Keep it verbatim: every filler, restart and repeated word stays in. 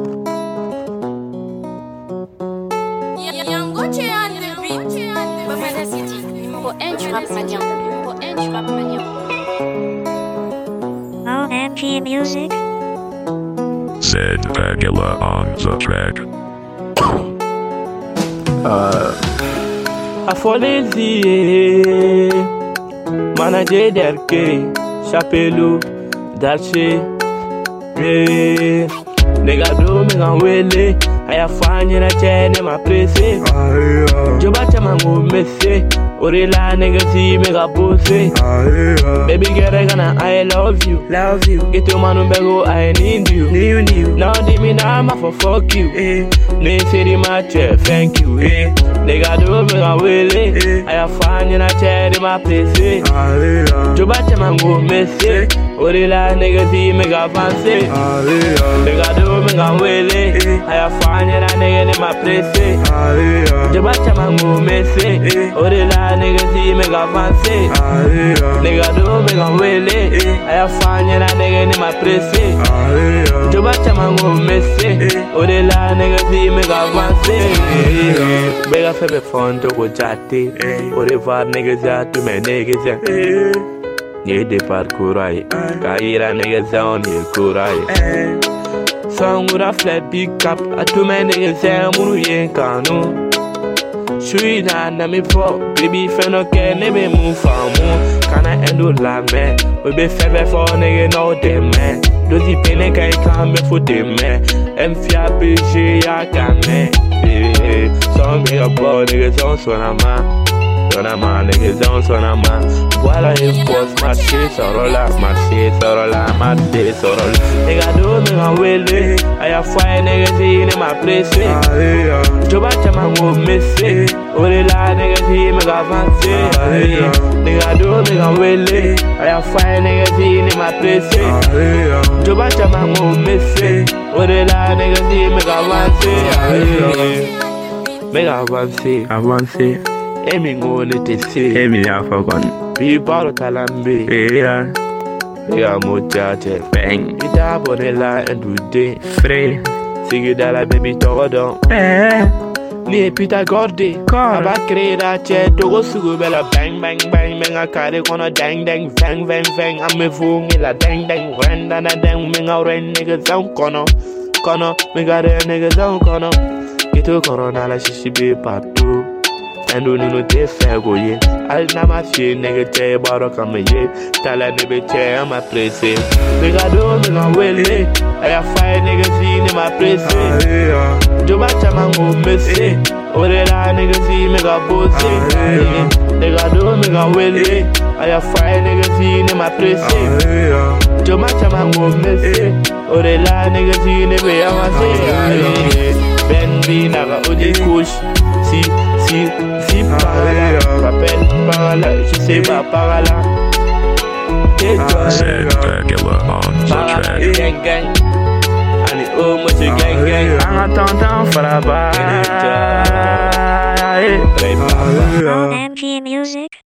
O M G Music. Zed Vagula on the track. Uh, I fall easy, manager derke, chapelu, dalche, eh. Nigga do me gan wele, I have fun in a chain in my place. Jobacha mango messy, Orila nigga see me ga pussy. Baby girl, I gonna I love you, love you. Get your man bego, I need you, need you. Now di me now I'm for fuck you, eh. Ne city match, thank you, eh. Nigga do me gan wele, I have fun in a chain in my place. Jobacha mango messy, Orila nigga see me ga fancy. Nigga do me gan wele, I have fun in a nigga in my place. Jobacha mango messy, Orila nigga see me ga fancy. Nigga do me gan wele, I have fun in a nigga in my place. Jobacha mango messy, Orila nigga see me ga fancy. Bega febe fun to go jati, Orivar niggas out to me niggas. Ye de parkourai, kaira niggas down here kurai. Song with a flat big cap, a two men niggas say muru yen kanu. Shui na na me for, baby feno ke nebe move for mo. Kana endo la me, we be feve for nigga no dem man. Dozi pene kai come for dem man. M fia pg ya kame. Song me a boy niggas on sonama. Sonama niggas on sonama. Voilà il poste marché sorola, marché sorola, marché sorola. Nigga do me gan wele, I have fire niggas in my place. Jobacha mango messy, Orila niggas see me ga fancy. Nigga do me gan wele, I have fire niggas in my place. Jobacha mango messy, Orila niggas see me ga fancy. Me ga fancy, fancy. Emi ngone te se, emi ya fagon. Be baro kalambe, yeah. Nigga mocha che bang. Ita bonela and do day, free. Sigi dala baby todo, eh. Ni pita gordi, aba kreda che togo sugu bela bang bang bang. Menga kare kono dang dang bang bang bang. Ame fungi la dang dang renda na dang. Menga ren nigga zang kono, kono. Menga re nigga zang kono. Kito kono na la shishi be partout. And do no te fago ye. Al na ma fi nigga che baro come ye. Tala nebe che I'm a place. Nigga do me gan wele. I have five niggas in my place. Jobacha mango messy. Orela nigga see me ga pussy. Nigga do me gan wele. I have five niggas in my place. Jobacha mango messy. Orela nigga see me be avancé. Ben B naga oji kush. Si, si, si par là, rappelle par là, je sais pas par là. Zed Vagula on the track. Gang gang, and it almost a gang gang. I'm a ton ton for a bar. O M G Music.